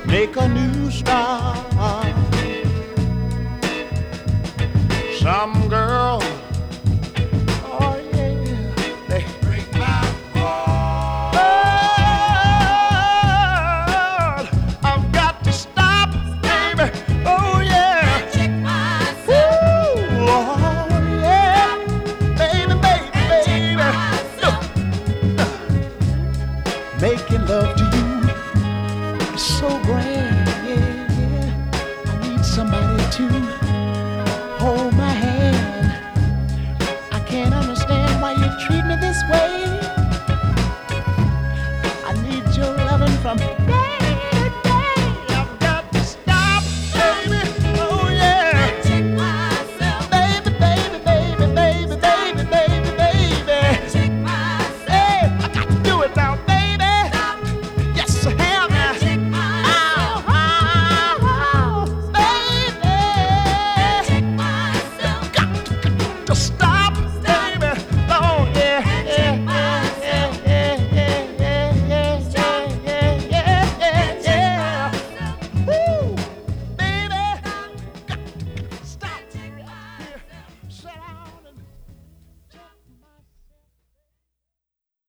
make a new start. Some girl, oh yeah, they break my heart. I've got to stop, baby. Oh yeah. Check myself. Ooh, oh yeah, baby, baby, baby. Look, making love to you is so grand.